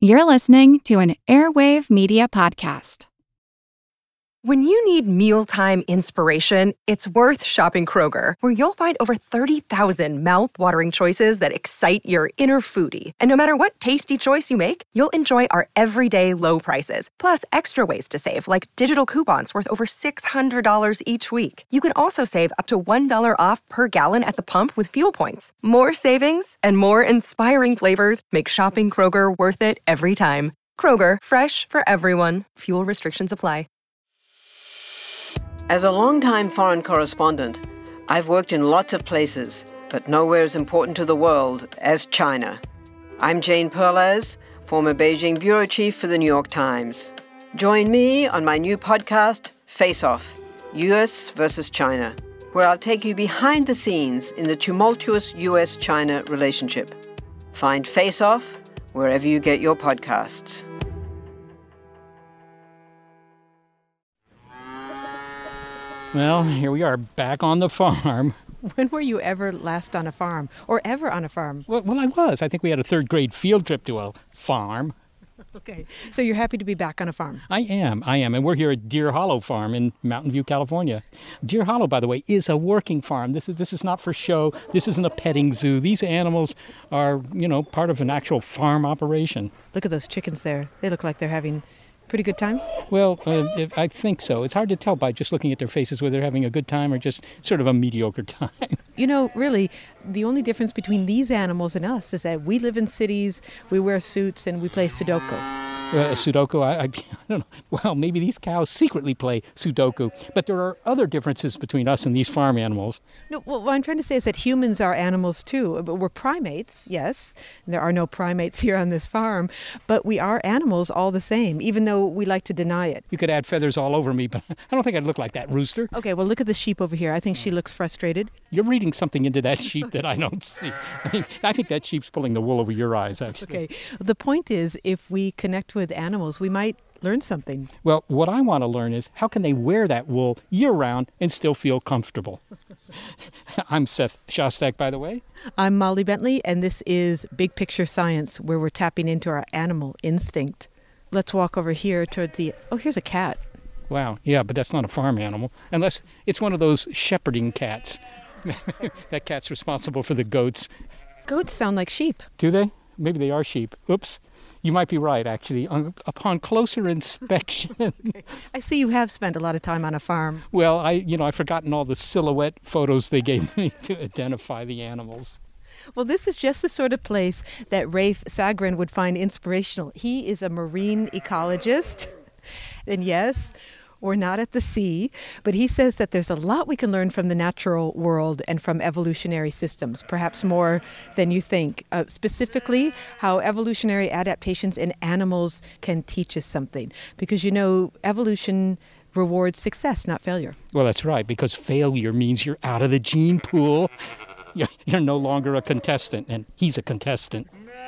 You're listening to an Airwave Media Podcast. When you need mealtime inspiration, it's worth shopping Kroger, where you'll find over 30,000 mouth-watering choices that excite your inner foodie. And no matter what tasty choice you make, you'll enjoy our everyday low prices, plus extra ways to save, like digital coupons worth over $600 each week. You can also save up to $1 off per gallon at the pump with fuel points. More savings and more inspiring flavors make shopping Kroger worth it every time. Kroger, fresh for everyone. Fuel restrictions apply. As a longtime foreign correspondent, I've worked in lots of places, but nowhere as important to the world as China. I'm Jane Perlez, former Beijing bureau chief for the New York Times. Join me on my new podcast, Face Off, U.S. versus China, where I'll take you behind the scenes in the tumultuous U.S.-China relationship. Find Face Off wherever you get your podcasts. Well, here we are, back on the farm. When were you ever last on a farm, or ever on a farm? Well, I was. I think we had a third-grade field trip to a farm. Okay, so you're happy to be back on a farm? I am, and we're here at Deer Hollow Farm in Mountain View, California. Deer Hollow, by the way, is a working farm. This is not for show. This isn't a petting zoo. These animals are, part of an actual farm operation. Look at those chickens there. They look like they're having pretty good time? Well, I think so. It's hard to tell by just looking at their faces whether they're having a good time or just sort of a mediocre time. Really, the only difference between these animals and us is that we live in cities, we wear suits, and we play Sudoku. Sudoku, I don't know. Well, maybe these cows secretly play Sudoku, but there are other differences between us and these farm animals. No, well, what I'm trying to say is that humans are animals too. We're primates, yes. There are no primates here on this farm, but we are animals all the same, even though we like to deny it. You could add feathers all over me, but I don't think I'd look like that rooster. Okay, well, look at the sheep over here. I think she looks frustrated. You're reading something into that sheep that I don't see. I think that sheep's pulling the wool over your eyes, actually. Okay, the point is, if we connect with animals, we might learn something. Well, what I want to learn is how can they wear that wool year-round and still feel comfortable? I'm Seth Shostak, by the way. I'm Molly Bentley, and this is Big Picture Science, where we're tapping into our animal instinct. Let's walk over here toward here's a cat. Wow, yeah, but that's not a farm animal, unless it's one of those shepherding cats. That cat's responsible for the goats. Goats sound like sheep. Do they? Maybe they are sheep. Oops. You might be right, actually. Upon closer inspection. Okay. I see you have spent a lot of time on a farm. Well, I've forgotten all the silhouette photos they gave me to identify the animals. Well, this is just the sort of place that Rafe Sagren would find inspirational. He is a marine ecologist. And yes, we're not at the sea, but he says that there's a lot we can learn from the natural world and from evolutionary systems, perhaps more than you think. Specifically, how evolutionary adaptations in animals can teach us something. Because, evolution rewards success, not failure. Well, that's right, because failure means you're out of the gene pool. You're no longer a contestant, and he's a contestant.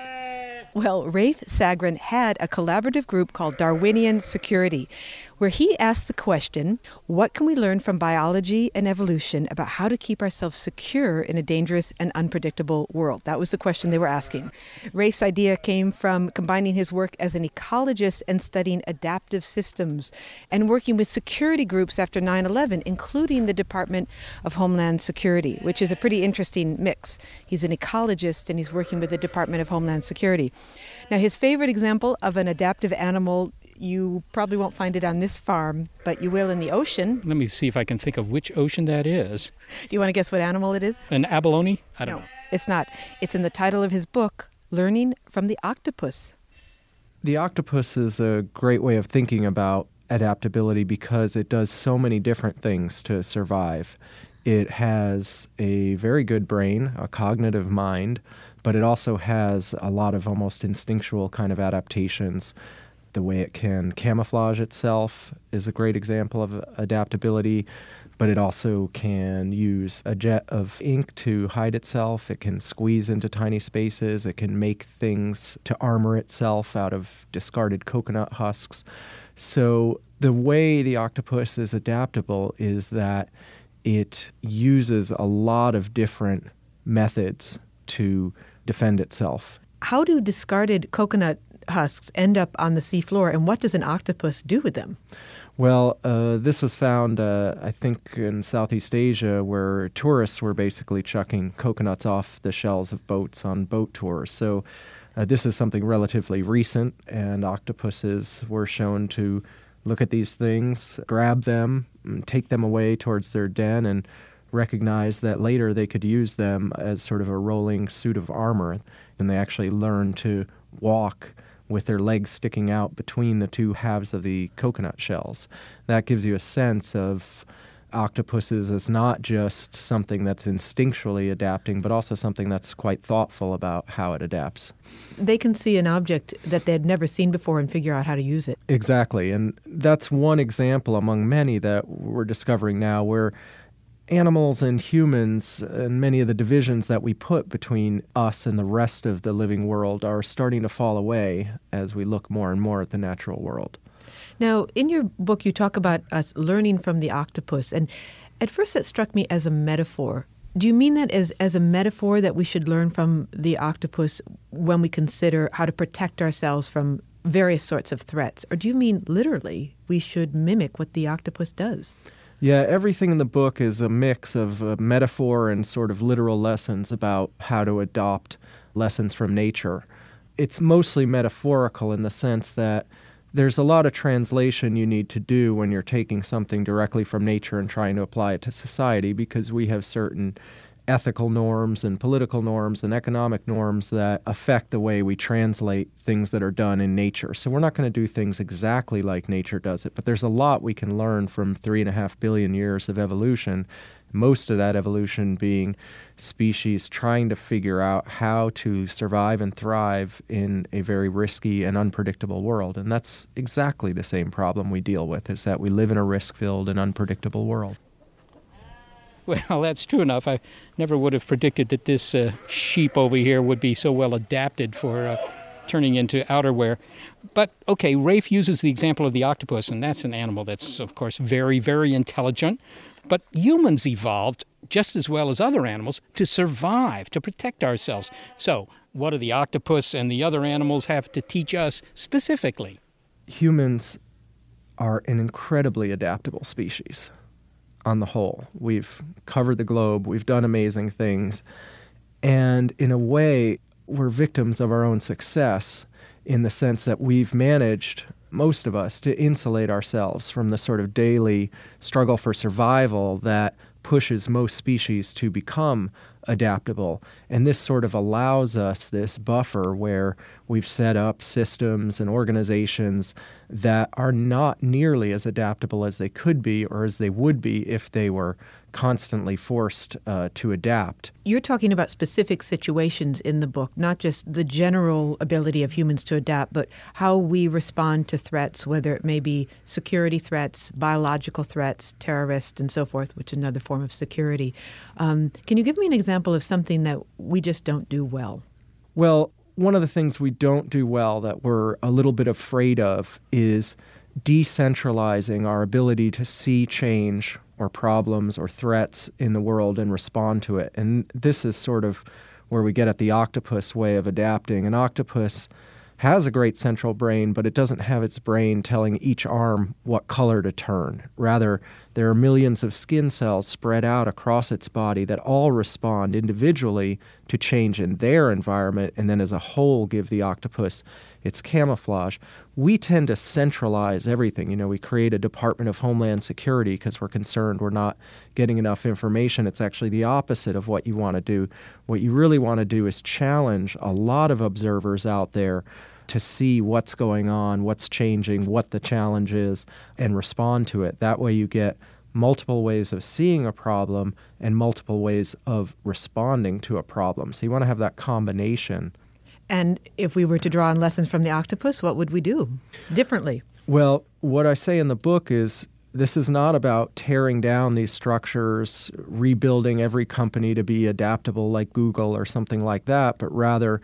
Well, Rafe Sagren had a collaborative group called Darwinian Security, where he asked the question, what can we learn from biology and evolution about how to keep ourselves secure in a dangerous and unpredictable world? That was the question they were asking. Rafe's idea came from combining his work as an ecologist and studying adaptive systems and working with security groups after 9/11, including the Department of Homeland Security, which is a pretty interesting mix. He's an ecologist and he's working with the Department of Homeland Security. Now, his favorite example of an adaptive animal, you probably won't find it on this farm, but you will in the ocean. Let me see if I can think of which ocean that is. Do you want to guess what animal it is? An abalone? I don't know. It's not. It's in the title of his book, Learning from the Octopus. The octopus is a great way of thinking about adaptability because it does so many different things to survive. It has a very good brain, a cognitive mind, but it also has a lot of almost instinctual kind of adaptations. The way it can camouflage itself is a great example of adaptability, but it also can use a jet of ink to hide itself. It can squeeze into tiny spaces. It can make things to armor itself out of discarded coconut husks. So the way the octopus is adaptable is that it uses a lot of different methods to defend itself. How do discarded coconut husks end up on the seafloor, and what does an octopus do with them? Well, this was found, I think, in Southeast Asia, where tourists were basically chucking coconuts off the shells of boats on boat tours. So this is something relatively recent, and octopuses were shown to look at these things, grab them, take them away towards their den, and recognize that later they could use them as sort of a rolling suit of armor. And they actually learned to walk with their legs sticking out between the two halves of the coconut shells. That gives you a sense of octopuses as not just something that's instinctually adapting, but also something that's quite thoughtful about how it adapts. They can see an object that they had never seen before and figure out how to use it. Exactly, and that's one example among many that we're discovering now where animals and humans and many of the divisions that we put between us and the rest of the living world are starting to fall away as we look more and more at the natural world. Now, in your book, you talk about us learning from the octopus, and at first that struck me as a metaphor. Do you mean that as a metaphor that we should learn from the octopus when we consider how to protect ourselves from various sorts of threats? Or do you mean literally we should mimic what the octopus does? Yeah, everything in the book is a mix of metaphor and sort of literal lessons about how to adopt lessons from nature. It's mostly metaphorical in the sense that there's a lot of translation you need to do when you're taking something directly from nature and trying to apply it to society, because we have certain ethical norms and political norms and economic norms that affect the way we translate things that are done in nature. So we're not going to do things exactly like nature does it, but there's a lot we can learn from 3.5 billion years of evolution, most of that evolution being species trying to figure out how to survive and thrive in a very risky and unpredictable world. And that's exactly the same problem we deal with, is that we live in a risk-filled and unpredictable world. Well, that's true enough. I never would have predicted that this sheep over here would be so well adapted for turning into outerwear. But, okay, Rafe uses the example of the octopus, and that's an animal that's, of course, very, very intelligent. But humans evolved, just as well as other animals, to survive, to protect ourselves. So what do the octopus and the other animals have to teach us specifically? Humans are an incredibly adaptable species. On the whole, we've covered the globe, we've done amazing things, and in a way, we're victims of our own success in the sense that we've managed, most of us, to insulate ourselves from the sort of daily struggle for survival that pushes most species to become adaptable. And this sort of allows us this buffer where we've set up systems and organizations that are not nearly as adaptable as they could be or as they would be if they were constantly forced to adapt. You're talking about specific situations in the book, not just the general ability of humans to adapt, but how we respond to threats, whether it may be security threats, biological threats, terrorists, and so forth, which is another form of security. Can you give me an example of something that we just don't do well? Well, one of the things we don't do well that we're a little bit afraid of is decentralizing our ability to see change or problems or threats in the world and respond to it. And this is sort of where we get at the octopus way of adapting. An octopus has a great central brain, but it doesn't have its brain telling each arm what color to turn. Rather, there are millions of skin cells spread out across its body that all respond individually to change in their environment and then as a whole give the octopus its camouflage. We tend to centralize everything. You know, we create a Department of Homeland Security because we're concerned we're not getting enough information. It's actually the opposite of what you want to do. What you really want to do is challenge a lot of observers out there to see what's going on, what's changing, what the challenge is, and respond to it. That way you get multiple ways of seeing a problem and multiple ways of responding to a problem. So you want to have that combination. And if we were to draw on lessons from the octopus, what would we do differently? Well, what I say in the book is this is not about tearing down these structures, rebuilding every company to be adaptable like Google or something like that, but rather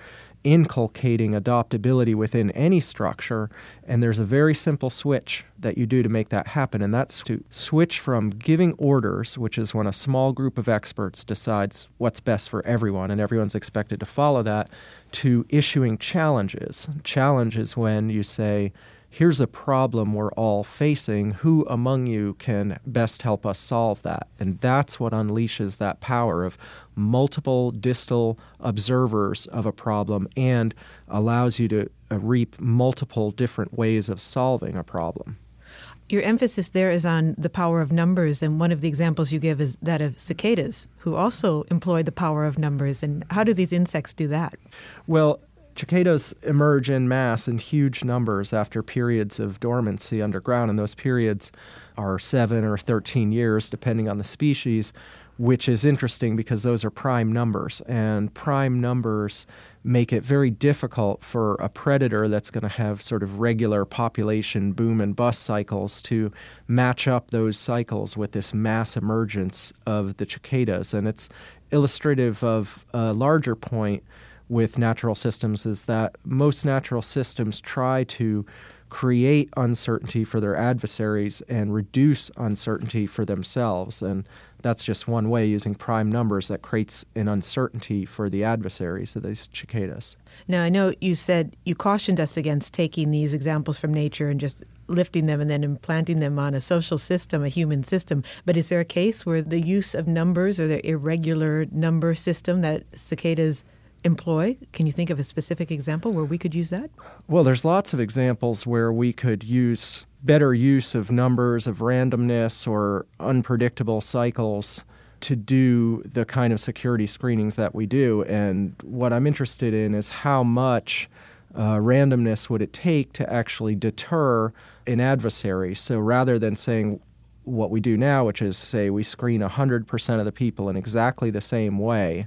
inculcating adaptability within any structure, and there's a very simple switch that you do to make that happen, and that's to switch from giving orders, which is when a small group of experts decides what's best for everyone, and everyone's expected to follow that, to issuing challenges. Challenge is when you say, here's a problem we're all facing. Who among you can best help us solve that? And that's what unleashes that power of multiple distal observers of a problem and allows you to reap multiple different ways of solving a problem. Your emphasis there is on the power of numbers, and one of the examples you give is that of cicadas, who also employ the power of numbers. And how do these insects do that? Well, cicadas emerge en masse in huge numbers after periods of dormancy underground, and those periods are 7 or 13 years, depending on the species, which is interesting because those are prime numbers, and prime numbers make it very difficult for a predator that's going to have sort of regular population boom and bust cycles to match up those cycles with this mass emergence of the cicadas. And it's illustrative of a larger point with natural systems, is that most natural systems try to create uncertainty for their adversaries and reduce uncertainty for themselves. And that's just one way, using prime numbers, that creates an uncertainty for the adversaries of these cicadas. Now, I know you said you cautioned us against taking these examples from nature and just lifting them and then implanting them on a social system, a human system. But is there a case where the use of numbers or the irregular number system that cicadas employ? Can you think of a specific example where we could use that? Well, there's lots of examples where we could use better use of numbers, of randomness, or unpredictable cycles to do the kind of security screenings that we do. And what I'm interested in is how much randomness would it take to actually deter an adversary. So rather than saying what we do now, which is say we screen 100% of the people in exactly the same way,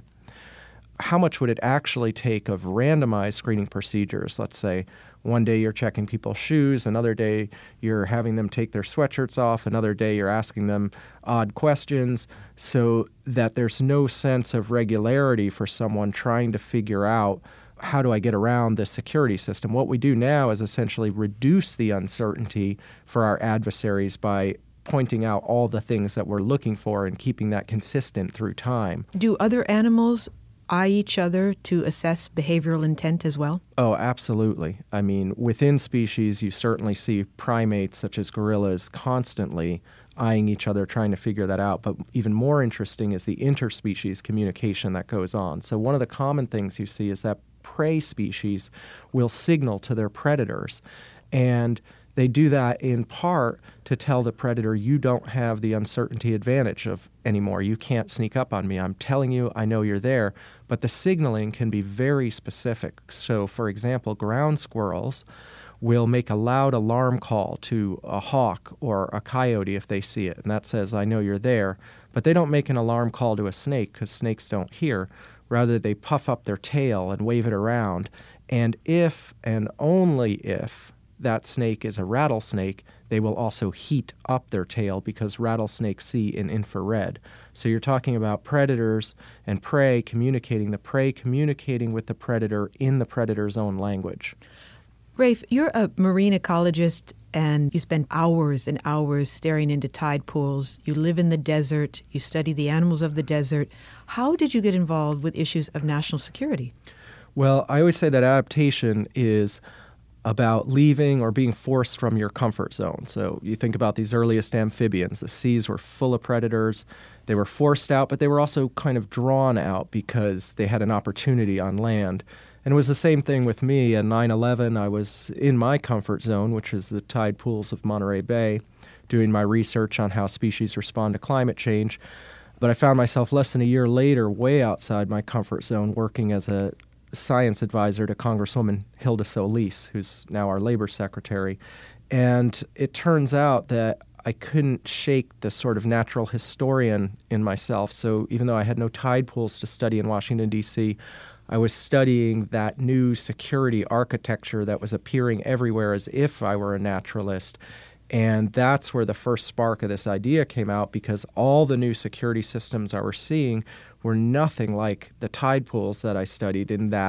how much would it actually take of randomized screening procedures? Let's say one day you're checking people's shoes, another day you're having them take their sweatshirts off, another day you're asking them odd questions, so that there's no sense of regularity for someone trying to figure out, how do I get around this security system? What we do now is essentially reduce the uncertainty for our adversaries by pointing out all the things that we're looking for and keeping that consistent through time. Do other animals eye each other to assess behavioral intent as well? Oh, absolutely. I mean, within species, you certainly see primates such as gorillas constantly eyeing each other, trying to figure that out. But even more interesting is the interspecies communication that goes on. So one of the common things you see is that prey species will signal to their predators, and they do that in part to tell the predator, you don't have the uncertainty advantage of anymore. You can't sneak up on me. I'm telling you, I know you're there. But the signaling can be very specific. So, for example, ground squirrels will make a loud alarm call to a hawk or a coyote if they see it, and that says, I know you're there. But they don't make an alarm call to a snake because snakes don't hear. Rather, they puff up their tail and wave it around. And if and only if that snake is a rattlesnake, they will also heat up their tail because rattlesnakes see in infrared. So you're talking about predators and prey communicating, the prey communicating with the predator in the predator's own language. Rafe, you're a marine ecologist and you spend hours and hours staring into tide pools. You live in the desert. You study the animals of the desert. How did you get involved with issues of national security? Well, I always say that adaptation is about leaving or being forced from your comfort zone. So you think about these earliest amphibians. The seas were full of predators. They were forced out, but they were also kind of drawn out because they had an opportunity on land. And it was the same thing with me. At 9/11, I was in my comfort zone, which is the tide pools of Monterey Bay, doing my research on how species respond to climate change. But I found myself less than a year later way outside my comfort zone, working as a science advisor to Congresswoman Hilda Solis, who's now our labor secretary. And it turns out that I couldn't shake the sort of natural historian in myself. So even though I had no tide pools to study in Washington, D.C., I was studying that new security architecture that was appearing everywhere as if I were a naturalist. And that's where the first spark of this idea came out, because all the new security systems I was seeing were nothing like the tide pools that I studied, in that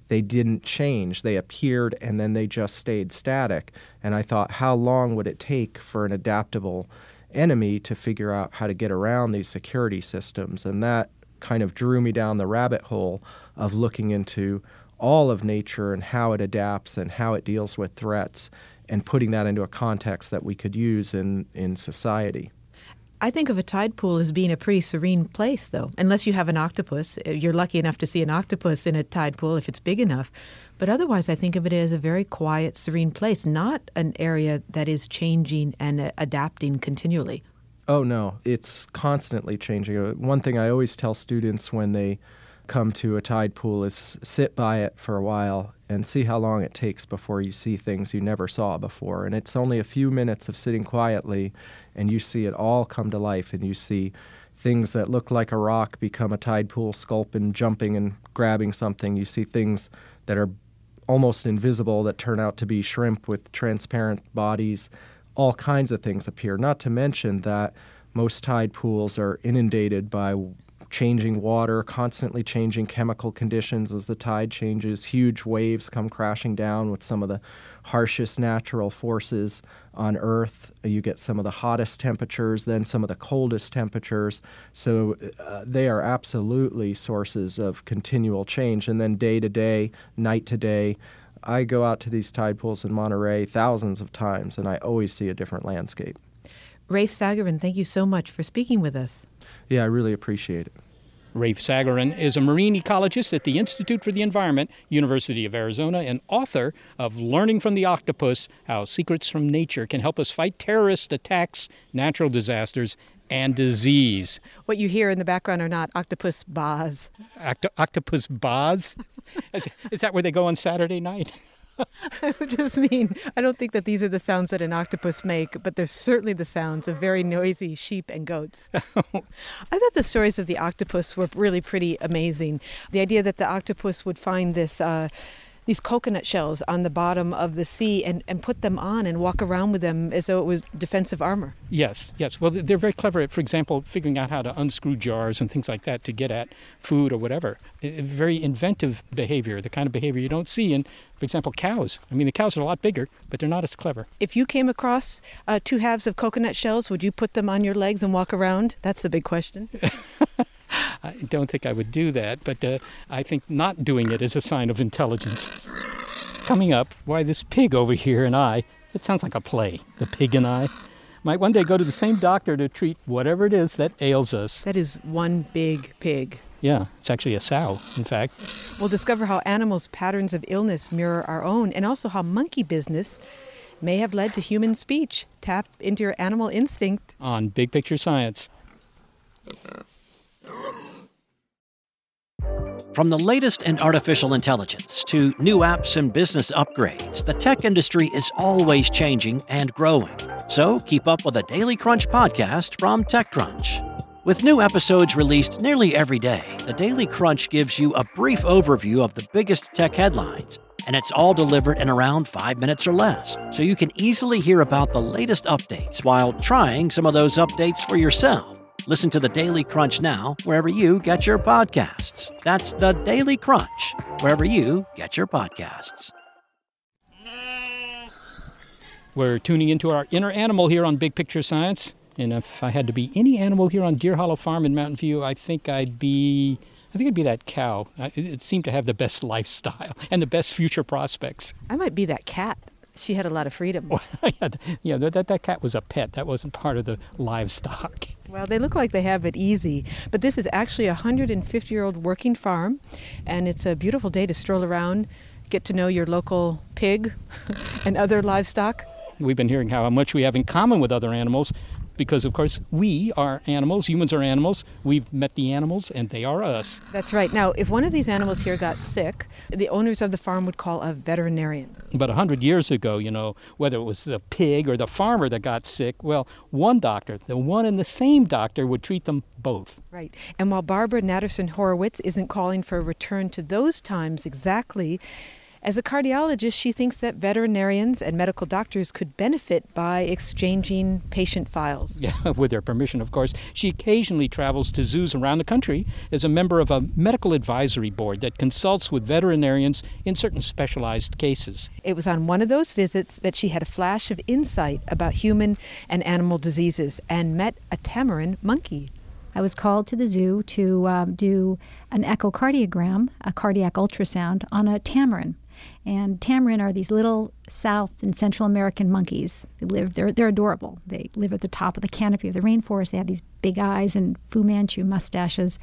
they didn't change. They appeared and then they just stayed static. And I thought, how long would it take for an adaptable enemy to figure out how to get around these security systems? And that kind of drew me down the rabbit hole of looking into all of nature and how it adapts and how it deals with threats, and putting that into a context that we could use in society. I think of a tide pool as being a pretty serene place, though, unless you have an octopus. You're lucky enough to see an octopus in a tide pool if it's big enough. But otherwise, I think of it as a very quiet, serene place, not an area that is changing and adapting continually. Oh, no. It's constantly changing. One thing I always tell students when they come to a tide pool is sit by it for a while and see how long it takes before you see things you never saw before. And it's only a few minutes of sitting quietly, and you see it all come to life, and you see things that look like a rock become a tide pool, sculpin, jumping and grabbing something. You see things that are almost invisible that turn out to be shrimp with transparent bodies. All kinds of things appear, not to mention that most tide pools are inundated by changing water, constantly changing chemical conditions as the tide changes. Huge waves come crashing down with some of the harshest natural forces on Earth. You get some of the hottest temperatures, then some of the coldest temperatures. So they are absolutely sources of continual change. And then day to day, night to day, I go out to these tide pools in Monterey thousands of times, and I always see a different landscape. Rafe Sagarin, thank you so much for speaking with us. Yeah, I really appreciate it. Rafe Sagarin is a marine ecologist at the Institute for the Environment, University of Arizona, and author of Learning from the Octopus, How Secrets from Nature Can Help Us Fight Terrorist Attacks, Natural Disasters, and Disease. What you hear in the background are not octopus bars. Octopus bars? Is that where they go on Saturday night? I just mean, I don't think that these are the sounds that an octopus make, but they're certainly the sounds of very noisy sheep and goats. I thought the stories of the octopus were really pretty amazing. The idea that the octopus would find these coconut shells on the bottom of the sea and put them on and walk around with them as though it was defensive armor. Yes. Well, they're very clever at, for example, figuring out how to unscrew jars and things like that to get at food or whatever. Very inventive behavior, the kind of behavior you don't see in, for example, cows. I mean, the cows are a lot bigger, but they're not as clever. If you came across 2 halves of coconut shells, would you put them on your legs and walk around? That's the big question. I don't think I would do that, but I think not doing it is a sign of intelligence. Coming up, why this pig over here and I, it sounds like a play, The Pig and I, might one day go to the same doctor to treat whatever it is that ails us. That is one big pig. Yeah, it's actually a sow, in fact. We'll discover how animals' patterns of illness mirror our own, and also how monkey business may have led to human speech. Tap into your animal instinct. On Big Picture Science. From the latest in artificial intelligence to new apps and business upgrades, the tech industry is always changing and growing. So keep up with the Daily Crunch podcast from TechCrunch. With new episodes released nearly every day, the Daily Crunch gives you a brief overview of the biggest tech headlines, and it's all delivered in around 5 minutes or less, so you can easily hear about the latest updates while trying some of those updates for yourself. Listen to the Daily Crunch now, wherever you get your podcasts. That's the Daily Crunch, wherever you get your podcasts. We're tuning into our inner animal here on Big Picture Science. And if I had to be any animal here on Deer Hollow Farm in Mountain View, I think I'd be that cow. It seemed to have the best lifestyle and the best future prospects. I might be that cat. She had a lot of freedom. Yeah, that cat was a pet. That wasn't part of the livestock. Well, they look like they have it easy. But this is actually a 150-year-old working farm, and it's a beautiful day to stroll around, get to know your local pig and other livestock. We've been hearing how much we have in common with other animals because, of course, we are animals. Humans are animals. We've met the animals, and they are us. That's right. Now, if one of these animals here got sick, the owners of the farm would call a veterinarian. But 100 years ago, whether it was the pig or the farmer that got sick, well, one doctor, the one and the same doctor, would treat them both. Right. And while Barbara Natterson Horowitz isn't calling for a return to those times exactly, As a cardiologist, she thinks that veterinarians and medical doctors could benefit by exchanging patient files. Yeah, with their permission, of course. She occasionally travels to zoos around the country as a member of a medical advisory board that consults with veterinarians in certain specialized cases. It was on one of those visits that she had a flash of insight about human and animal diseases and met a tamarin monkey. I was called to the zoo to do an echocardiogram, a cardiac ultrasound, on a tamarin. And tamarin are these little South and Central American monkeys. They're adorable. They live at the top of the canopy of the rainforest. They have these big eyes and Fu Manchu mustaches.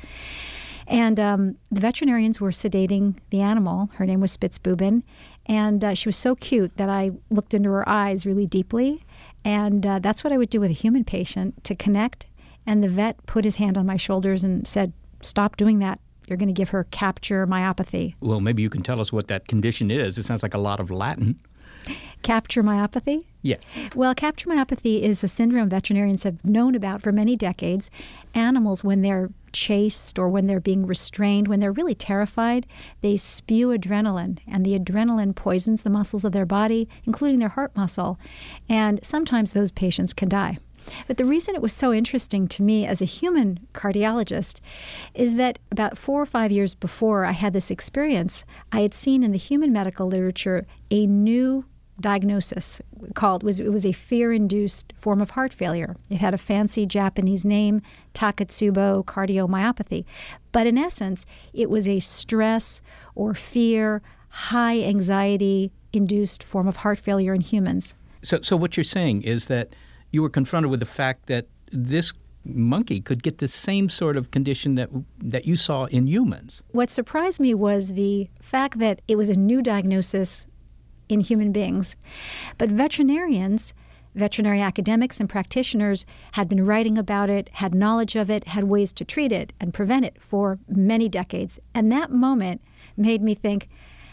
And the veterinarians were sedating the animal. Her name was Spitzbuben. And she was so cute that I looked into her eyes really deeply. And that's what I would do with a human patient, to connect. And the vet put his hand on my shoulders and said, "Stop doing that. You're going to give her capture myopathy." Well, maybe you can tell us what that condition is. It sounds like a lot of Latin. Capture myopathy? Yes. Well, capture myopathy is a syndrome veterinarians have known about for many decades. Animals, when they're chased or when they're being restrained, when they're really terrified, they spew adrenaline, and the adrenaline poisons the muscles of their body, including their heart muscle, and sometimes those patients can die. But the reason it was so interesting to me as a human cardiologist is that about 4 or 5 years before I had this experience, I had seen in the human medical literature a new diagnosis it was a fear-induced form of heart failure. It had a fancy Japanese name, Takotsubo cardiomyopathy. But in essence, it was a stress or fear, high anxiety-induced form of heart failure in humans. So what you're saying is that you were confronted with the fact that this monkey could get the same sort of condition that you saw in humans. What surprised me was the fact that it was a new diagnosis in human beings. But veterinarians, veterinary academics and practitioners had been writing about it, had knowledge of it, had ways to treat it and prevent it for many decades. And that moment made me think,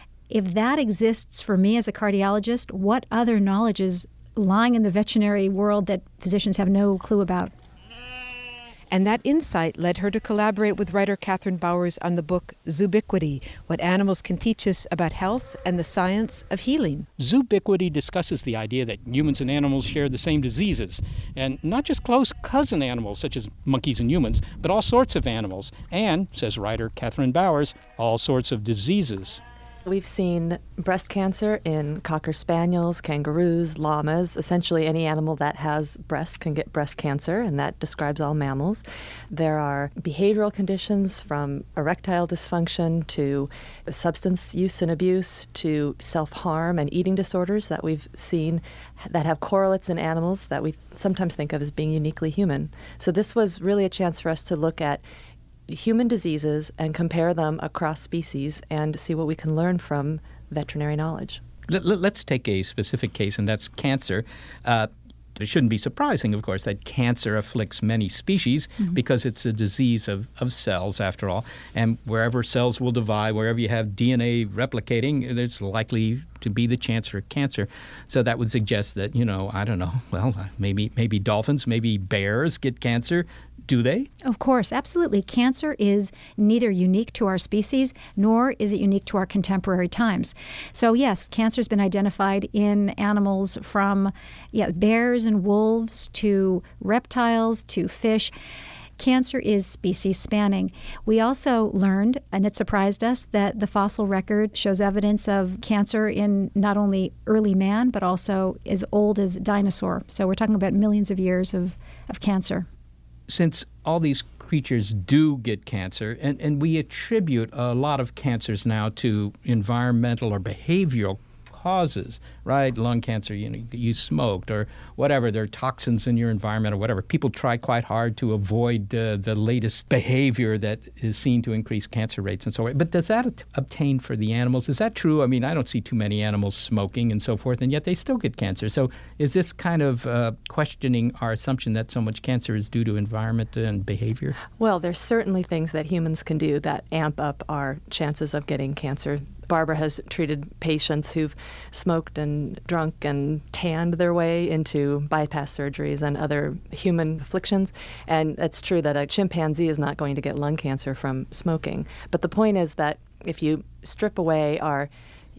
if that exists for me as a cardiologist, what other knowledge is lying in the veterinary world that physicians have no clue about? And that insight led her to collaborate with writer Catherine Bowers on the book Zoobiquity, What Animals Can Teach Us About Health and the Science of Healing. Zoobiquity discusses the idea that humans and animals share the same diseases, and not just close cousin animals such as monkeys and humans, but all sorts of animals, and, says writer Catherine Bowers, all sorts of diseases. We've seen breast cancer in Cocker Spaniels, kangaroos, llamas. Essentially, any animal that has breasts can get breast cancer, and that describes all mammals. There are behavioral conditions from erectile dysfunction to substance use and abuse to self-harm and eating disorders that we've seen that have correlates in animals that we sometimes think of as being uniquely human. So this was really a chance for us to look at human diseases and compare them across species and see what we can learn from veterinary knowledge. Let's take a specific case, and that's cancer. It shouldn't be surprising, of course, that cancer afflicts many species because it's a disease of cells, after all. And wherever cells will divide, wherever you have DNA replicating, there's likely to be the chance for cancer. So that would suggest that, I don't know, well, maybe dolphins, maybe bears get cancer. Do they? Of course, absolutely. Cancer is neither unique to our species, nor is it unique to our contemporary times. So yes, cancer's been identified in animals from bears and wolves to reptiles to fish. Cancer is species spanning. We also learned, and it surprised us, that the fossil record shows evidence of cancer in not only early man, but also as old as dinosaur. So we're talking about millions of years of cancer. Since all these creatures do get cancer, and we attribute a lot of cancers now to environmental or behavioral causes, right? Lung cancer, you smoked or whatever. There are toxins in your environment or whatever. People try quite hard to avoid the latest behavior that is seen to increase cancer rates and so on. But does that obtain for the animals? Is that true? I mean, I don't see too many animals smoking and so forth, and yet they still get cancer. So is this kind of questioning our assumption that so much cancer is due to environment and behavior? Well, there's certainly things that humans can do that amp up our chances of getting cancer. Barbara has treated patients who've smoked and drunk and tanned their way into bypass surgeries and other human afflictions. And it's true that a chimpanzee is not going to get lung cancer from smoking. But the point is that if you strip away our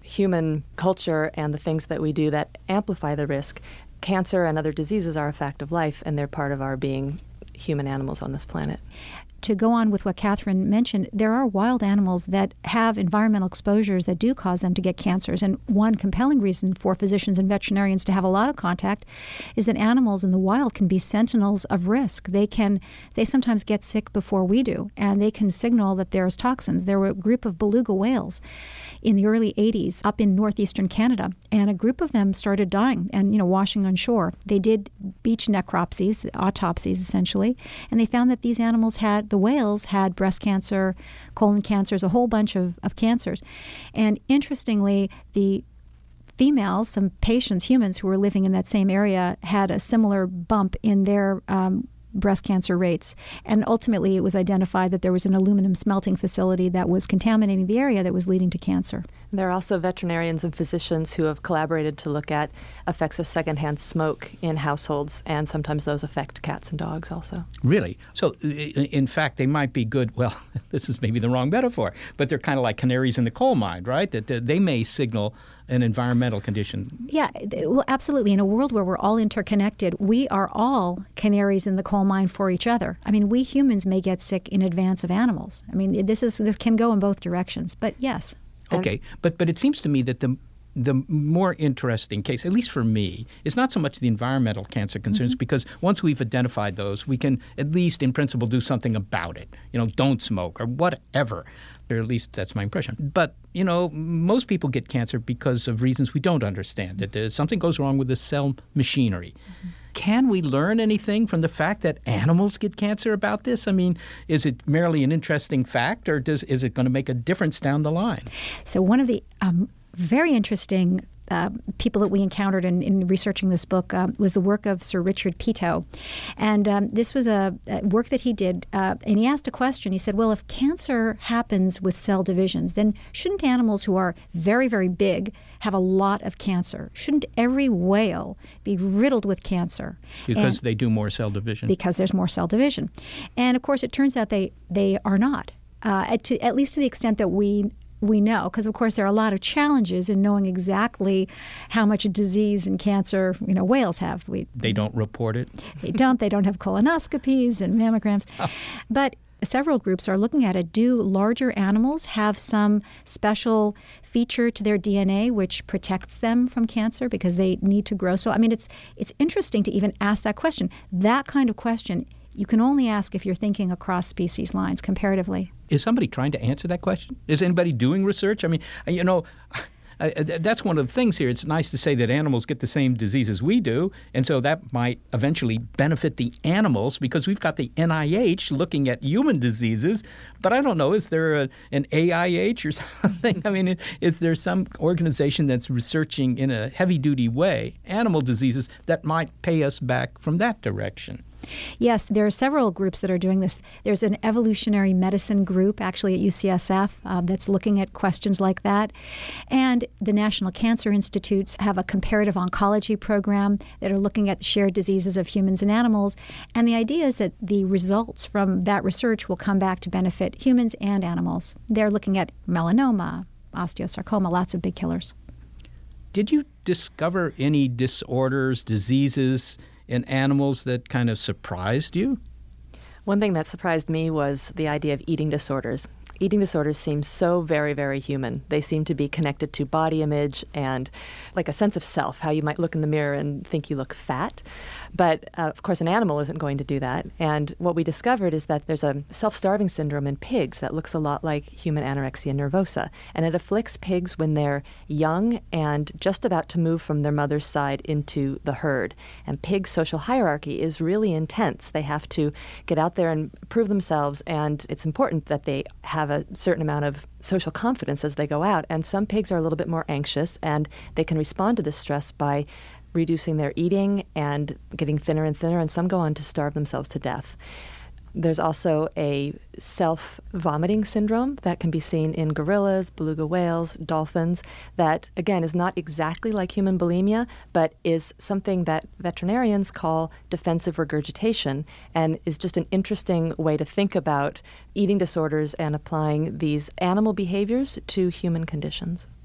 human culture and the things that we do that amplify the risk, cancer and other diseases are a fact of life, and they're part of our being human animals on this planet. To go on with what Catherine mentioned, there are wild animals that have environmental exposures that do cause them to get cancers. And one compelling reason for physicians and veterinarians to have a lot of contact is that animals in the wild can be sentinels of risk. They sometimes get sick before we do, and they can signal that there's toxins. There were a group of beluga whales in the early 80s up in northeastern Canada, and a group of them started dying and, washing on shore. They did beach necropsies, autopsies essentially, and they found that these animals the whales had breast cancer, colon cancers, a whole bunch of cancers. And interestingly, the females, some patients, humans who were living in that same area, had a similar bump in their breast cancer rates. And ultimately, it was identified that there was an aluminum smelting facility that was contaminating the area that was leading to cancer. There are also veterinarians and physicians who have collaborated to look at effects of secondhand smoke in households, and sometimes those affect cats and dogs also. Really? So, in fact, they might be good. Well, this is maybe the wrong metaphor, but they're kind of like canaries in the coal mine, right? That they may signal an environmental condition. Yeah, well, absolutely. In a world where we're all interconnected, we are all canaries in the coal mine for each other. I mean, we humans may get sick in advance of animals. I mean, this can go in both directions. But yes. Okay, but it seems to me that the more interesting case, at least for me, is not so much the environmental cancer concerns, because once we've identified those, we can at least in principle do something about it. Don't smoke or whatever. Or at least that's my impression. But, most people get cancer because of reasons we don't understand. That something goes wrong with the cell machinery. Can we learn anything from the fact that animals get cancer about this? I mean, is it merely an interesting fact, or is it going to make a difference down the line? So one of the very interesting people that we encountered in researching this book was the work of Sir Richard Peto. And this was a work that he did, and he asked a question. He said, well, if cancer happens with cell divisions, then shouldn't animals who are very, very big have a lot of cancer? Shouldn't every whale be riddled with cancer? Because they do more cell division. Because there's more cell division. And, of course, it turns out they are not, at least to the extent that we know, because, of course, there are a lot of challenges in knowing exactly how much disease and cancer, whales have. They don't report it? They don't. They don't have colonoscopies and mammograms. Oh. But several groups are looking at it. Do larger animals have some special feature to their DNA which protects them from cancer because they need to grow? So, I mean, it's interesting to even ask that question. That kind of question you can only ask if you're thinking across species lines comparatively. Is somebody trying to answer that question? Is anybody doing research? I mean, that's one of the things here. It's nice to say that animals get the same diseases we do, and so that might eventually benefit the animals because we've got the NIH looking at human diseases. But I don't know, is there an AIH or something? I mean, is there some organization that's researching in a heavy-duty way animal diseases that might pay us back from that direction? Yes, there are several groups that are doing this. There's an evolutionary medicine group actually at UCSF that's looking at questions like that. And the National Cancer Institutes have a comparative oncology program that are looking at shared diseases of humans and animals. And the idea is that the results from that research will come back to benefit humans and animals. They're looking at melanoma, osteosarcoma, lots of big killers. Did you discover any disorders, diseases in animals that kind of surprised you? One thing that surprised me was the idea of eating disorders. Eating disorders seem so very, very human. They seem to be connected to body image and like a sense of self, how you might look in the mirror and think you look fat. But, of course, an animal isn't going to do that. And what we discovered is that there's a self-starving syndrome in pigs that looks a lot like human anorexia nervosa. And it afflicts pigs when they're young and just about to move from their mother's side into the herd. And pig social hierarchy is really intense. They have to get out there and prove themselves, and it's important that they have a certain amount of social confidence as they go out. And some pigs are a little bit more anxious, and they can respond to this stress by reducing their eating and getting thinner and thinner, and some go on to starve themselves to death. There's also a self-vomiting syndrome that can be seen in gorillas, beluga whales, dolphins, that, again, is not exactly like human bulimia, but is something that veterinarians call defensive regurgitation, and is just an interesting way to think about eating disorders and applying these animal behaviors to human conditions.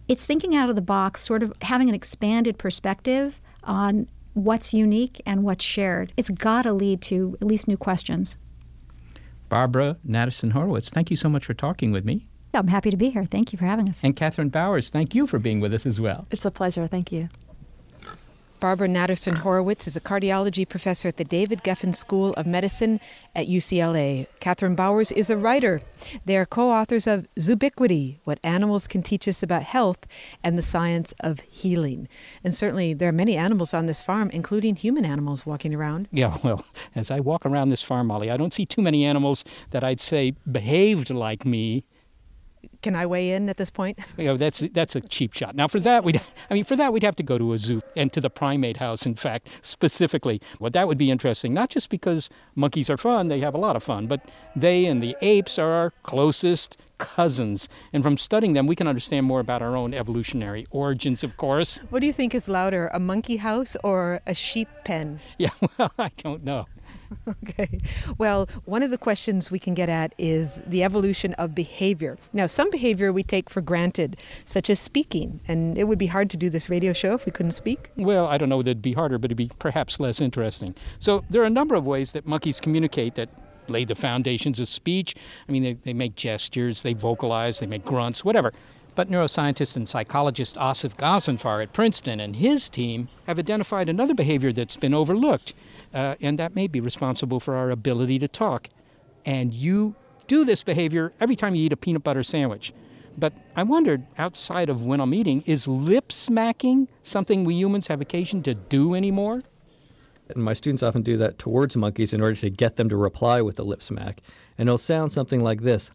It's thinking out of the box, sort of having an expanded perspective on what's unique and what's shared. It's got to lead to at least new questions. Barbara Nadesan-Horowitz, thank you so much for talking with me. I'm happy to be here. Thank you for having us. And Catherine Bowers, thank you for being with us as well. It's a pleasure. Thank you. Barbara Nadesan-Horowitz is a cardiology professor at the David Geffen School of Medicine at UCLA. Catherine Bowers is a writer. They are co-authors of Zoobiquity, What Animals Can Teach Us About Health and the Science of Healing. And certainly there are many animals on this farm, including human animals walking around. Yeah, well, as I walk around this farm, Molly, I don't see too many animals that I'd say behaved like me. Can I weigh in at this point? You know, that's a cheap shot. Now, for that, we'd have to go to a zoo and to the primate house, in fact, specifically. Well, that would be interesting, not just because monkeys are fun, they have a lot of fun, but they and the apes are our closest cousins. And from studying them, we can understand more about our own evolutionary origins, of course. What do you think is louder, a monkey house or a sheep pen? Yeah, well, I don't know. Okay. Well, one of the questions we can get at is the evolution of behavior. Now, some behavior we take for granted, such as speaking, and it would be hard to do this radio show if we couldn't speak. Well, I don't know that it'd be harder, but it'd be perhaps less interesting. So there are a number of ways that monkeys communicate that lay the foundations of speech. I mean, they make gestures, they vocalize, they make grunts, whatever. But neuroscientist and psychologist Asif Ghazanfar at Princeton and his team have identified another behavior that's been overlooked. And that may be responsible for our ability to talk. And you do this behavior every time you eat a peanut butter sandwich. But I wondered, outside of when I'm eating, is lip smacking something we humans have occasion to do anymore? And my students often do that towards monkeys in order to get them to reply with a lip smack. And it'll sound something like this.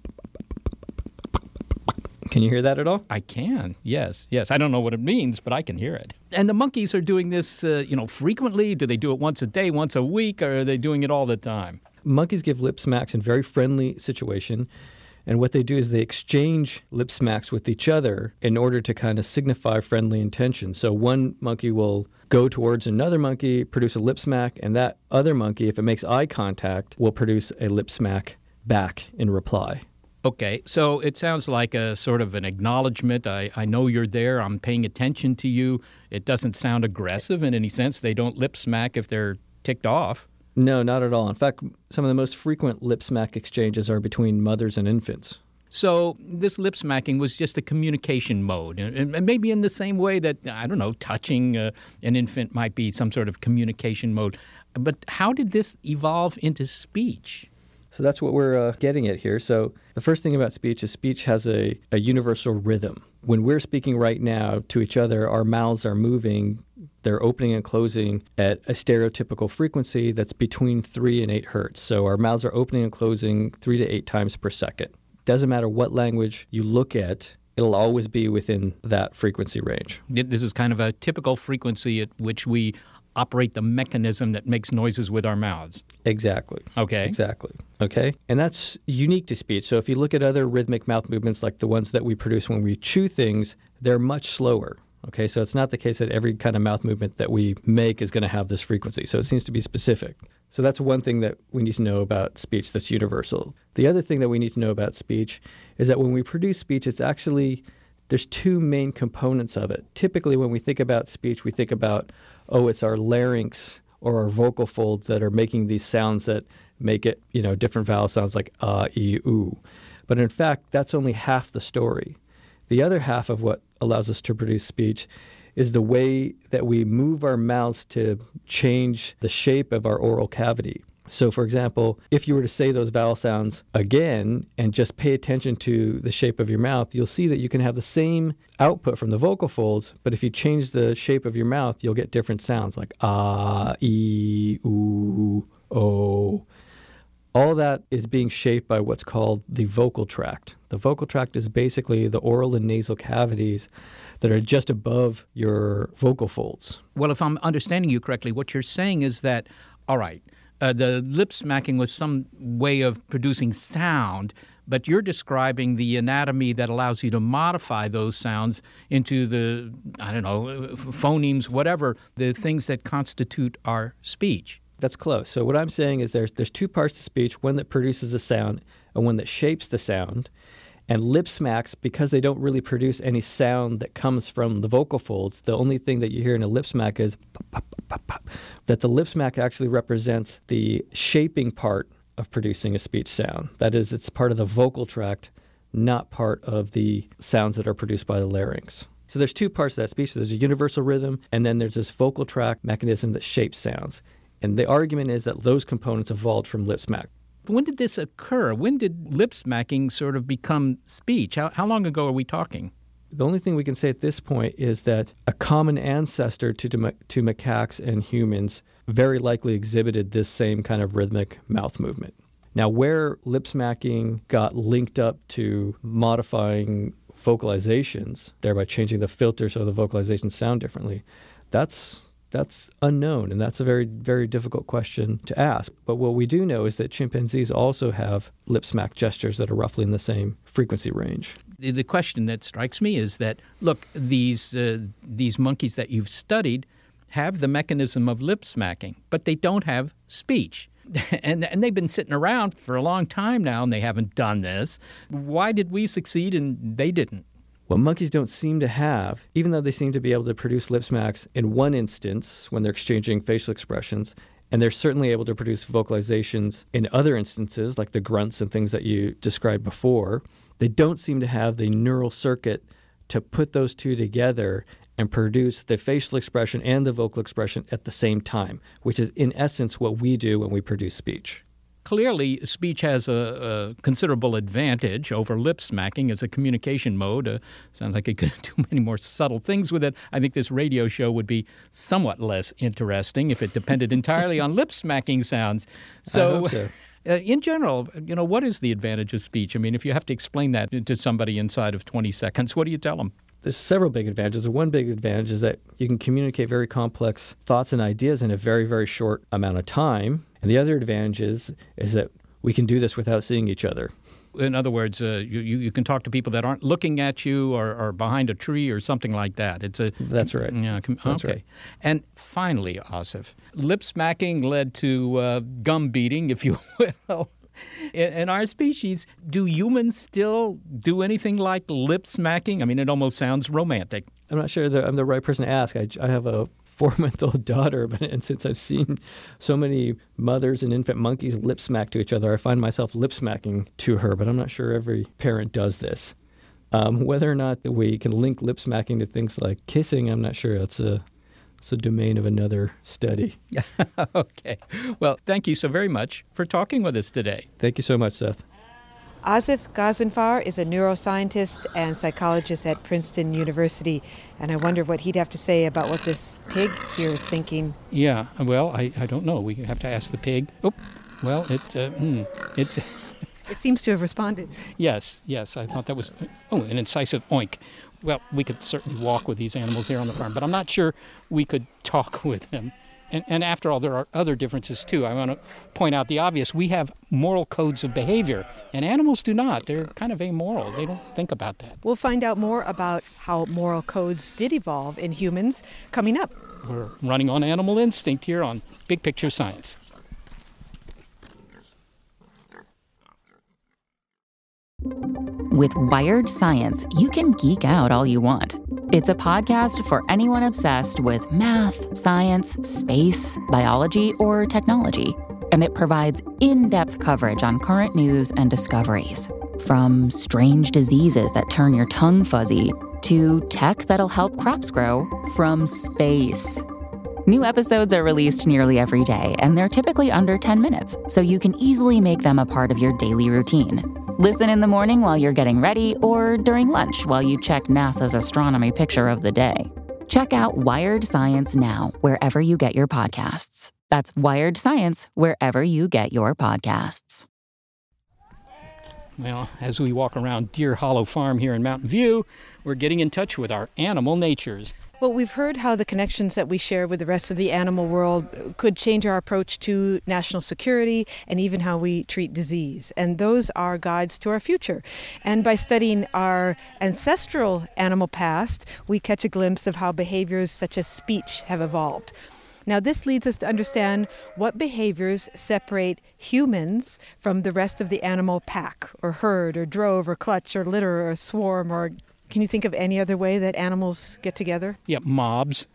Can you hear that at all? I can, yes. I don't know what it means, but I can hear it. And the monkeys are doing this, frequently? Do they do it once a day, once a week, or are they doing it all the time? Monkeys give lip smacks in very friendly situation. And what they do is they exchange lip smacks with each other in order to kind of signify friendly intention. So one monkey will go towards another monkey, produce a lip smack, and that other monkey, if it makes eye contact, will produce a lip smack back in reply. Okay, so it sounds like a sort of an acknowledgement. I know you're there. I'm paying attention to you. It doesn't sound aggressive in any sense. They don't lip smack if they're ticked off. No, not at all. In fact, some of the most frequent lip smack exchanges are between mothers and infants. So this lip smacking was just a communication mode, and maybe in the same way that, I don't know, touching an infant might be some sort of communication mode. But how did this evolve into speech? So that's what we're getting at here. So the first thing about speech is speech has a universal rhythm. When we're speaking right now to each other, our mouths are moving. They're opening and closing at a stereotypical frequency that's between 3 and 8 hertz. So our mouths are opening and closing 3 to 8 times per second. Doesn't matter what language you look at, it'll always be within that frequency range. This is kind of a typical frequency at which we operate the mechanism that makes noises with our mouths. Exactly. Okay. Exactly. Okay. And that's unique to speech. So if you look at other rhythmic mouth movements like the ones that we produce when we chew things, they're much slower. Okay. So it's not the case that every kind of mouth movement that we make is going to have this frequency. So it seems to be specific. So that's one thing that we need to know about speech that's universal. The other thing that we need to know about speech is that when we produce speech, it's actually, there's two main components of it. Typically, when we think about speech, we think about, it's our larynx or our vocal folds that are making these sounds that make it, different vowel sounds like e, oo. But in fact, that's only half the story. The other half of what allows us to produce speech is the way that we move our mouths to change the shape of our oral cavity. So, for example, if you were to say those vowel sounds again and just pay attention to the shape of your mouth, you'll see that you can have the same output from the vocal folds, but if you change the shape of your mouth, you'll get different sounds like e, oo, o. All that is being shaped by what's called the vocal tract. The vocal tract is basically the oral and nasal cavities that are just above your vocal folds. Well, if I'm understanding you correctly, what you're saying is that, all right, the lip smacking was some way of producing sound, but you're describing the anatomy that allows you to modify those sounds into the, phonemes, whatever, the things that constitute our speech. That's close. So what I'm saying is there's two parts to speech, one that produces a sound and one that shapes the sound. And lip smacks, because they don't really produce any sound that comes from the vocal folds, the only thing that you hear in a lip smack is pop, pop, pop, pop, that the lip smack actually represents the shaping part of producing a speech sound. That is, it's part of the vocal tract, not part of the sounds that are produced by the larynx. So there's two parts to that speech. There's a universal rhythm, and then there's this vocal tract mechanism that shapes sounds. And the argument is that those components evolved from lip smack. When did this occur? When did lip smacking sort of become speech? How long ago are we talking? The only thing we can say at this point is that a common ancestor to macaques and humans very likely exhibited this same kind of rhythmic mouth movement. Now, where lip smacking got linked up to modifying vocalizations, thereby changing the filter so the vocalizations sound differently, that's unknown, and that's a very, very difficult question to ask. But what we do know is that chimpanzees also have lip smack gestures that are roughly in the same frequency range. The question that strikes me is that, look, these monkeys that you've studied have the mechanism of lip smacking, but they don't have speech. And they've been sitting around for a long time now, and they haven't done this. Why did we succeed and they didn't? What monkeys don't seem to have, even though they seem to be able to produce lip smacks in one instance when they're exchanging facial expressions, and they're certainly able to produce vocalizations in other instances, like the grunts and things that you described before, they don't seem to have the neural circuit to put those two together and produce the facial expression and the vocal expression at the same time, which is in essence what we do when we produce speech. Clearly, speech has a considerable advantage over lip smacking as a communication mode. Sounds like it could do many more subtle things with it. I think this radio show would be somewhat less interesting if it depended entirely on lip smacking sounds. I hope so. In general, what is the advantage of speech? I mean, if you have to explain that to somebody inside of 20 seconds, what do you tell them? There's several big advantages. One big advantage is that you can communicate very complex thoughts and ideas in a very, very short amount of time. And the other advantage is that we can do this without seeing each other. In other words, you can talk to people that aren't looking at you or behind a tree or something like that. That's right. Yeah, That's okay. right. And finally, Asif, lip smacking led to gum beating, if you will. In our species, do humans still do anything like lip smacking? I mean, it almost sounds romantic. I'm not sure that I'm the right person to ask. I have a 4-month-old daughter, and since I've seen so many mothers and infant monkeys lip smack to each other, I find myself lip smacking to her, but I'm not sure every parent does this. Whether or not we can link lip smacking to things like kissing, I'm not sure. It's a domain of another study. Okay. Well, thank you so very much for talking with us today. Thank you so much, Seth. Asif Ghazenfar is a neuroscientist and psychologist at Princeton University, and I wonder what he'd have to say about what this pig here is thinking. Yeah, well, I don't know. We have to ask the pig. Oh, well, it's... It seems to have responded. Yes, I thought that was, an incisive oink. Well, we could certainly walk with these animals here on the farm, but I'm not sure we could talk with them. And after all, there are other differences, too. I want to point out the obvious. We have moral codes of behavior, and animals do not. They're kind of amoral. They don't think about that. We'll find out more about how moral codes did evolve in humans coming up. We're running on animal instinct here on Big Picture Science. With Wired Science, you can geek out all you want. It's a podcast for anyone obsessed with math, science, space, biology, or technology. And it provides in-depth coverage on current news and discoveries. From strange diseases that turn your tongue fuzzy to tech that'll help crops grow from space. New episodes are released nearly every day, and they're typically under 10 minutes, so you can easily make them a part of your daily routine. Listen in the morning while you're getting ready or during lunch while you check NASA's astronomy picture of the day. Check out Wired Science now, wherever you get your podcasts. That's Wired Science, wherever you get your podcasts. Well, as we walk around Deer Hollow Farm here in Mountain View, we're getting in touch with our animal natures. Well, we've heard how the connections that we share with the rest of the animal world could change our approach to national security and even how we treat disease. And those are guides to our future. And by studying our ancestral animal past, we catch a glimpse of how behaviors such as speech have evolved. Now, this leads us to understand what behaviors separate humans from the rest of the animal pack, or herd, or drove, or clutch, or litter, or swarm, or can you think of any other way that animals get together? Yeah, mobs,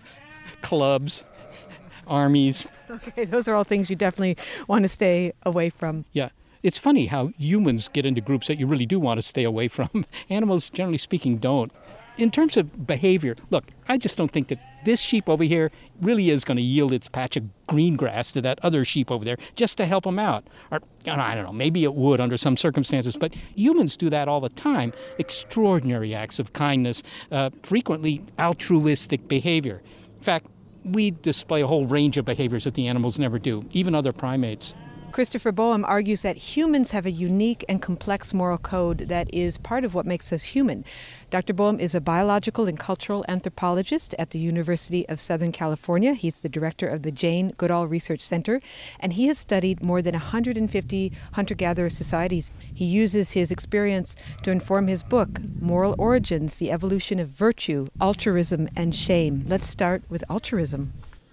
clubs, armies. Okay, those are all things you definitely want to stay away from. Yeah. It's funny how humans get into groups that you really do want to stay away from. Animals, generally speaking, don't. In terms of behavior, look, I just don't think that this sheep over here really is going to yield its patch of green grass to that other sheep over there just to help him out. Or, I don't know, maybe it would under some circumstances, but humans do that all the time. Extraordinary acts of kindness, frequently altruistic behavior. In fact, we display a whole range of behaviors that the animals never do, even other primates. Christopher Boehm argues that humans have a unique and complex moral code that is part of what makes us human. Dr. Boehm is a biological and cultural anthropologist at the University of Southern California. He's the director of the Jane Goodall Research Center, and he has studied more than 150 hunter-gatherer societies. He uses his experience to inform his book, Moral Origins, The Evolution of Virtue, Altruism, and Shame. Let's start with altruism.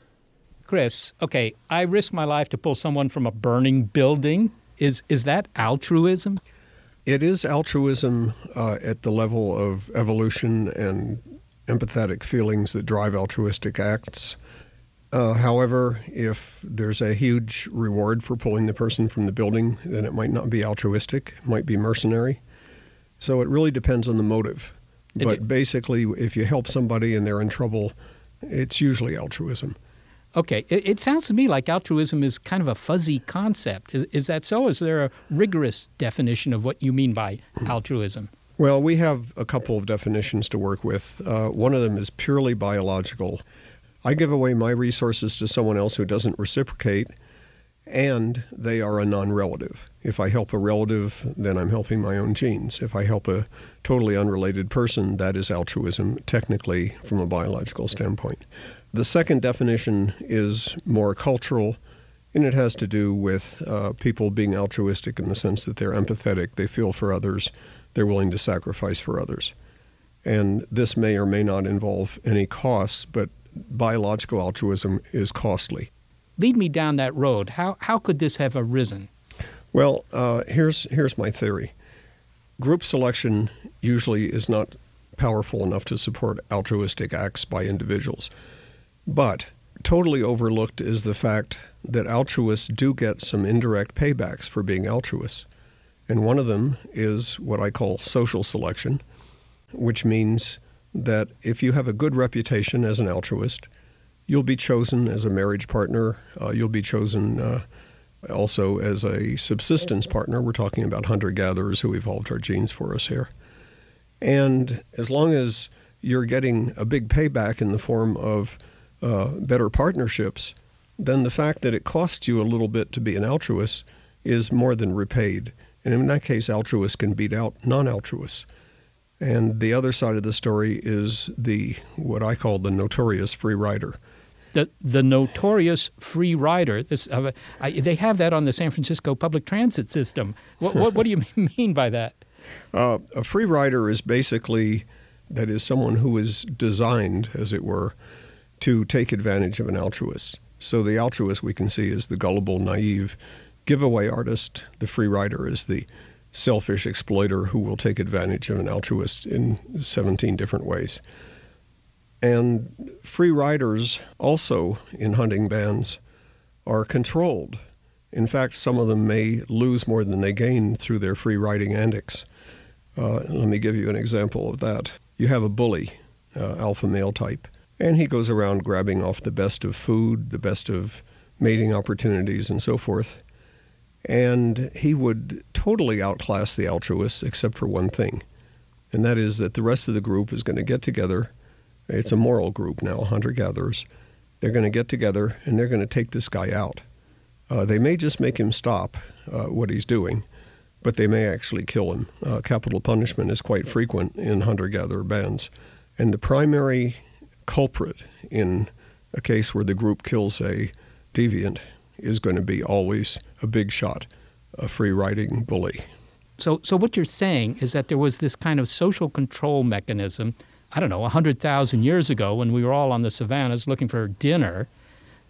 Chris, okay, I risk my life to pull someone from a burning building. Is that altruism? It is altruism at the level of evolution and empathetic feelings that drive altruistic acts. However, if there's a huge reward for pulling the person from the building, then it might not be altruistic. It might be mercenary. So it really depends on the motive. But basically, if you help somebody and they're in trouble, it's usually altruism. Okay, it sounds to me like altruism is kind of a fuzzy concept. Is that so? Is there a rigorous definition of what you mean by altruism? Well, we have a couple of definitions to work with. One of them is purely biological. I give away my resources to someone else who doesn't reciprocate, and they are a non-relative. If I help a relative, then I'm helping my own genes. If I help a totally unrelated person, that is altruism, technically, from a biological standpoint. The second definition is more cultural, and it has to do with people being altruistic in the sense that they're empathetic, they feel for others, they're willing to sacrifice for others. And this may or may not involve any costs, but biological altruism is costly. Lead me down that road. How could this have arisen? Well, here's my theory. Group selection usually is not powerful enough to support altruistic acts by individuals. But totally overlooked is the fact that altruists do get some indirect paybacks for being altruists. And one of them is what I call social selection, which means that if you have a good reputation as an altruist, you'll be chosen as a marriage partner. You'll be chosen also as a subsistence partner. We're talking about hunter-gatherers who evolved our genes for us here. And as long as you're getting a big payback in the form of better partnerships, then the fact that it costs you a little bit to be an altruist is more than repaid. And in that case, altruists can beat out non-altruists. And the other side of the story is what I call the notorious free rider. The notorious free rider. They have that on the San Francisco public transit system. What do you mean by that? A free rider is basically, that is someone who is designed, as it were, to take advantage of an altruist. So the altruist we can see is the gullible, naive giveaway artist. The free rider is the selfish exploiter who will take advantage of an altruist in 17 different ways. And free riders also in hunting bands are controlled. In fact, some of them may lose more than they gain through their free riding antics. Let me give you an example of that. You have a bully, alpha male type, and he goes around grabbing off the best of food, the best of mating opportunities, and so forth. And he would totally outclass the altruists except for one thing, and that is that the rest of the group is going to get together. It's a moral group now, hunter-gatherers. They're going to get together, and they're going to take this guy out. They may just make him stop what he's doing, but they may actually kill him. Capital punishment is quite frequent in hunter-gatherer bands. And the primary culprit in a case where the group kills a deviant is going to be always a big shot, a free-riding bully. So what you're saying is that there was this kind of social control mechanism, I don't know, 100,000 years ago when we were all on the savannas looking for dinner,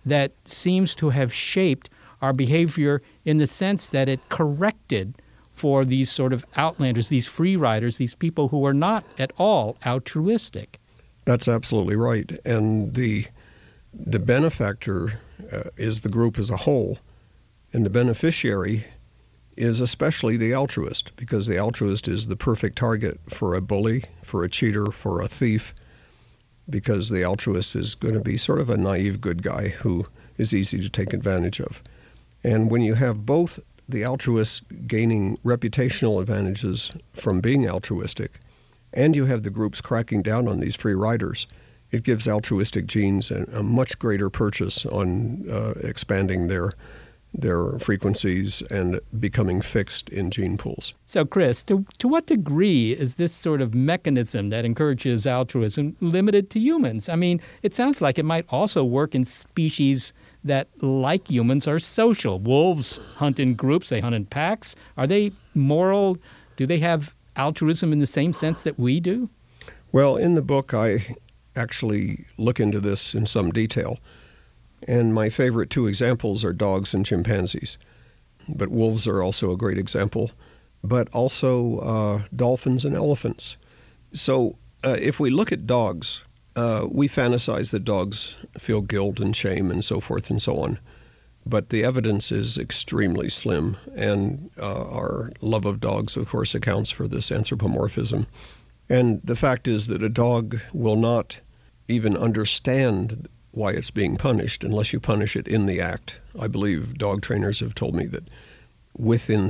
that seems to have shaped our behavior in the sense that it corrected for these sort of outlanders, these free riders, these people who are not at all altruistic. That's absolutely right. And the benefactor is the group as a whole, and the beneficiary is especially the altruist, because the altruist is the perfect target for a bully, for a cheater, for a thief, because the altruist is going to be sort of a naive good guy who is easy to take advantage of. And when you have both the altruist gaining reputational advantages from being altruistic, and you have the groups cracking down on these free riders, it gives altruistic genes a much greater purchase on expanding their frequencies and becoming fixed in gene pools. So, Chris, to what degree is this sort of mechanism that encourages altruism limited to humans? I mean, it sounds like it might also work in species that, like humans, are social. Wolves hunt in groups, they hunt in packs. Are they moral? Do they have altruism in the same sense that we do? Well, in the book, I actually look into this in some detail. And my favorite two examples are dogs and chimpanzees. But wolves are also a great example, but also dolphins and elephants. So if we look at dogs, we fantasize that dogs feel guilt and shame and so forth and so on. But the evidence is extremely slim, and our love of dogs, of course, accounts for this anthropomorphism. And the fact is that a dog will not even understand why it's being punished unless you punish it in the act. I believe dog trainers have told me that within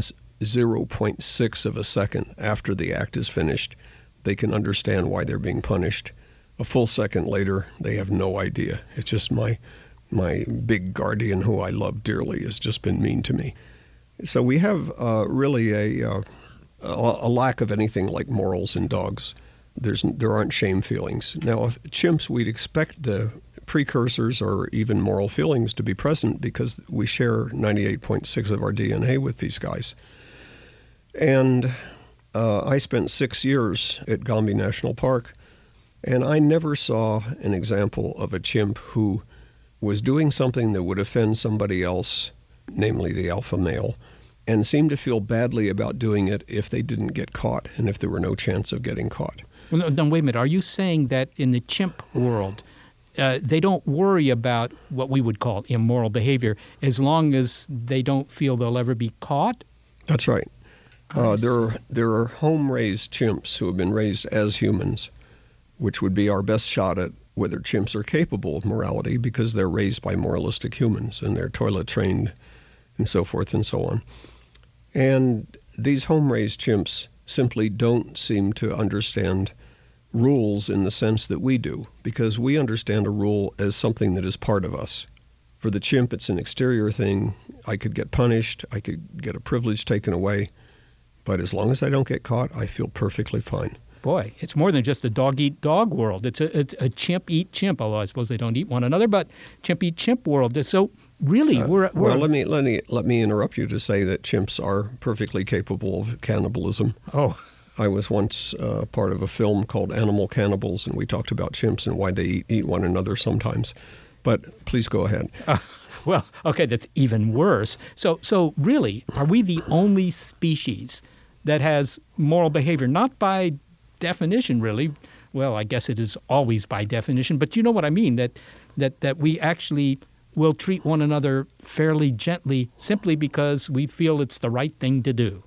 0.6 of a second after the act is finished, they can understand why they're being punished. A full second later, they have no idea. It's just my big guardian who I love dearly has just been mean to me. So we have really a lack of anything like morals in dogs. There aren't shame feelings. Now, chimps, we'd expect the precursors or even moral feelings to be present because we share 98.6 of our DNA with these guys. And I spent 6 years at Gombe National Park, and I never saw an example of a chimp who was doing something that would offend somebody else, namely the alpha male, and seemed to feel badly about doing it if they didn't get caught and if there were no chance of getting caught. Well, no, wait a minute. Are you saying that in the chimp world, they don't worry about what we would call immoral behavior as long as they don't feel they'll ever be caught? That's right. There are home-raised chimps who have been raised as humans, which would be our best shot at whether chimps are capable of morality because they're raised by moralistic humans and they're toilet-trained and so forth and so on. And these home-raised chimps simply don't seem to understand rules in the sense that we do, because we understand a rule as something that is part of us. For the chimp, it's an exterior thing. I could get punished, I could get a privilege taken away, but as long as I don't get caught, I feel perfectly fine. Boy, it's more than just a dog-eat-dog world. It's a chimp-eat-chimp, although I suppose they don't eat one another, but chimp-eat-chimp world. So really, we're well, let me interrupt you to say that chimps are perfectly capable of cannibalism. Oh. I was once part of a film called Animal Cannibals, and we talked about chimps and why they eat one another sometimes. But please go ahead. Well, okay, that's even worse. So really, are we the only species that has moral behavior? Not by definition, really. Well, I guess it is always by definition, but you know what I mean, that we actually will treat one another fairly gently simply because we feel it's the right thing to do.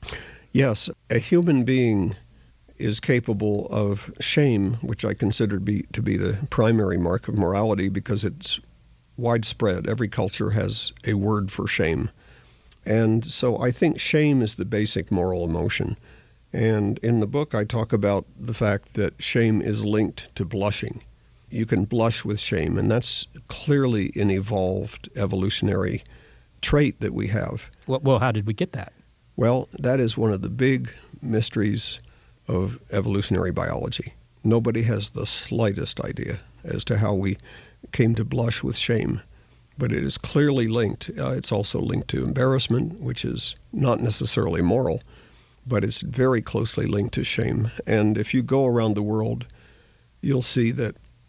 Yes, a human being is capable of shame, which I consider to be the primary mark of morality because it's widespread. Every culture has a word for shame. And so I think shame is the basic moral emotion. And in the book, I talk about the fact that shame is linked to blushing. You can blush with shame, and that's clearly an evolved evolutionary trait that we have. Well, how did we get that? Well, that is one of the big mysteries of evolutionary biology. Nobody has the slightest idea as to how we came to blush with shame, but it is clearly linked. It's also linked to embarrassment, which is not necessarily moral, but it's very closely linked to shame. And if you go around the world, you'll see that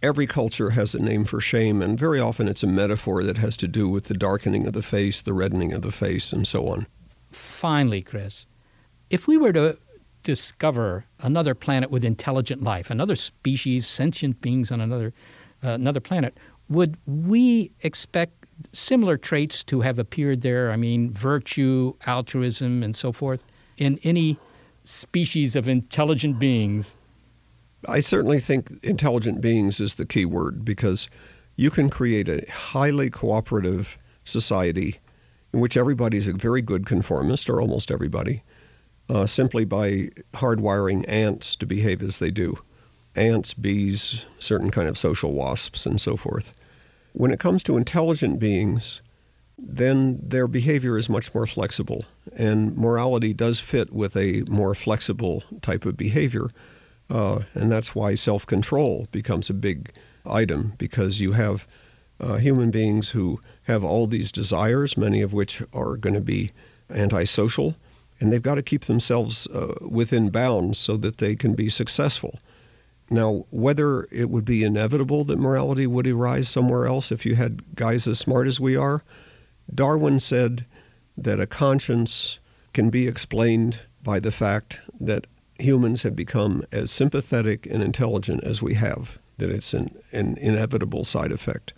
every culture has a name for shame, and very often it's a metaphor that has to do with the darkening of the face, the reddening of the face, and so on. Finally, Chris, if we were to discover another planet with intelligent life, another species, sentient beings on another planet, would we expect similar traits to have appeared there? I mean, virtue, altruism, and so forth, in any species of intelligent beings? I certainly think intelligent beings is the key word, because you can create a highly cooperative society in which everybody's a very good conformist, or almost everybody, simply by hardwiring ants to behave as they do. Ants, bees, certain kind of social wasps, and so forth. When it comes to intelligent beings, then their behavior is much more flexible, and morality does fit with a more flexible type of behavior. And that's why self-control becomes a big item, because you have human beings who have all these desires, many of which are going to be antisocial, and they've got to keep themselves within bounds so that they can be successful. Now, whether it would be inevitable that morality would arise somewhere else if you had guys as smart as we are, Darwin said that a conscience can be explained by the fact that humans have become as sympathetic and intelligent as we have, that it's an inevitable side effect.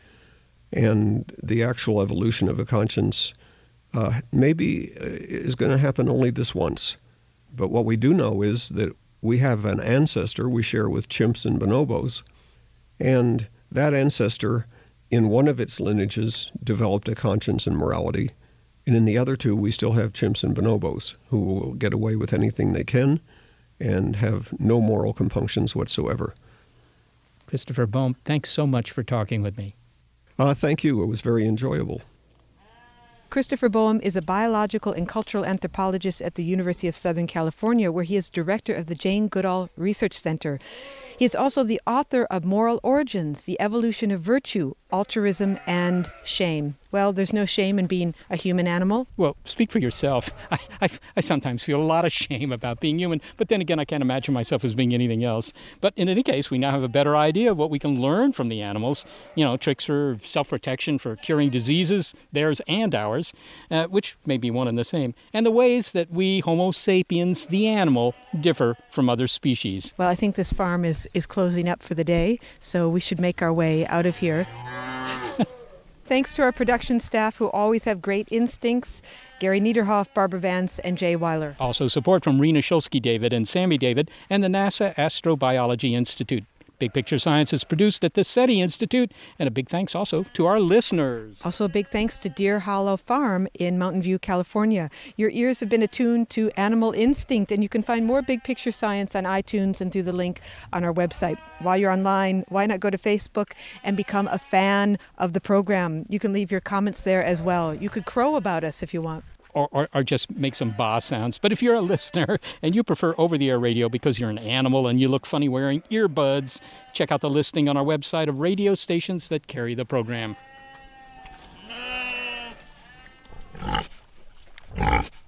And the actual evolution of a conscience maybe is going to happen only this once. But what we do know is that we have an ancestor we share with chimps and bonobos, and that ancestor, in one of its lineages, developed a conscience and morality, and in the other two, we still have chimps and bonobos who will get away with anything they can and have no moral compunctions whatsoever. Christopher Boehm, thanks so much for talking with me. Thank you. It was very enjoyable. Christopher Boehm is a biological and cultural anthropologist at the University of Southern California, where he is director of the Jane Goodall Research Center. He is also the author of Moral Origins, The Evolution of Virtue, Altruism, and Shame. Well, there's no shame in being a human animal. Well, speak for yourself. I sometimes feel a lot of shame about being human, but then again, I can't imagine myself as being anything else. But in any case, we now have a better idea of what we can learn from the animals. You know, tricks for self-protection, for curing diseases, theirs and ours, which may be one and the same, and the ways that we, Homo sapiens, the animal, differ from other species. Well, I think this farm is closing up for the day, so we should make our way out of here. Thanks to our production staff, who always have great instincts, Gary Niederhoff, Barbara Vance, and Jay Weiler. Also support from Rena Shulsky-David and Sammy David and the NASA Astrobiology Institute. Big Picture Science is produced at the SETI Institute, and a big thanks also to our listeners. Also a big thanks to Deer Hollow Farm in Mountain View, California. Your ears have been attuned to animal instinct, and you can find more Big Picture Science on iTunes and through the link on our website. While you're online, why not go to Facebook and become a fan of the program? You can leave your comments there as well. You could crow about us if you want. Or just make some ba sounds. But if you're a listener and you prefer over-the-air radio because you're an animal and you look funny wearing earbuds, check out the listing on our website of radio stations that carry the program.